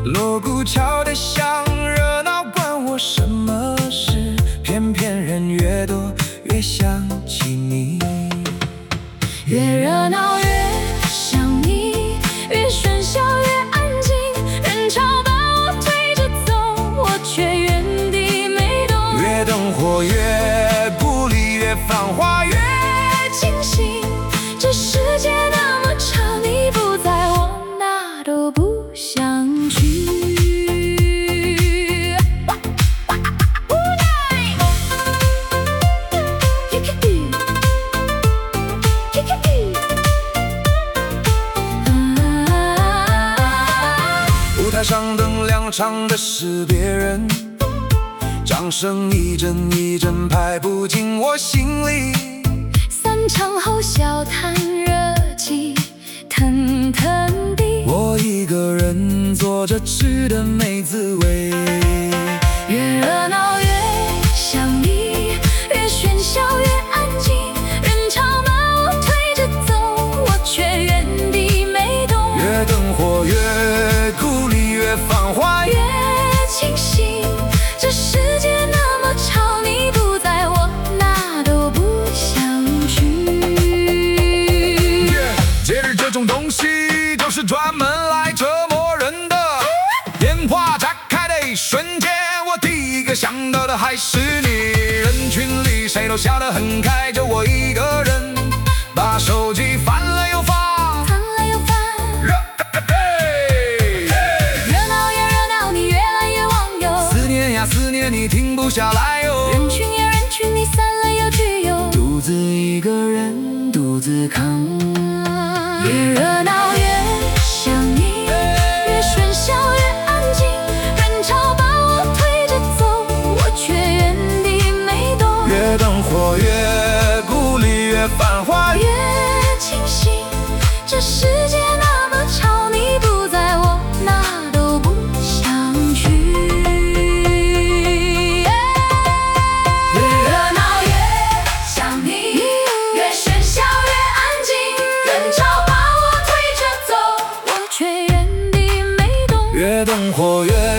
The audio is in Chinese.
锣鼓敲得响，热闹关我什么事？偏偏人越多，越想起你。 越热闹越想你，越喧嚣越安静。人潮把我推着走，我却原地没动。 越灯火越孤立，越繁华越清醒。这世界那么长，你不在，我哪都不想去。 舞台上灯亮，唱的是别人，掌声一阵一阵拍不进我心里。 散场后笑谈热气腾腾地， 我一个人坐着吃的没滋味。 越热闹越想你，越喧嚣越安静。人潮把我推着走，我却原地没动。 越灯火越孤立，越繁华越清醒。这世界那么吵，你不在，我哪都不想去。 节日这种东西就是专门来折磨人的。烟花炸开的一瞬间，我第一个想到的还是你。人群里谁都笑得很开，就我一个人把手机翻了又放， 翻了又翻。热闹呀热闹，你越来越忘忧。 思念呀思念，你停不下来哟。 人群呀人群，你散了又聚哟。 独自一个人独自扛。 越热闹越想你，越喧嚣越安静。人潮把我推着走，我却原地没动。 越灯火越孤立，越繁华越清醒。这世界那么吵，你不在，我哪都不想去。越热闹越想你，越喧嚣越安静。人潮把我推着走，我却原地没动。 越灯火越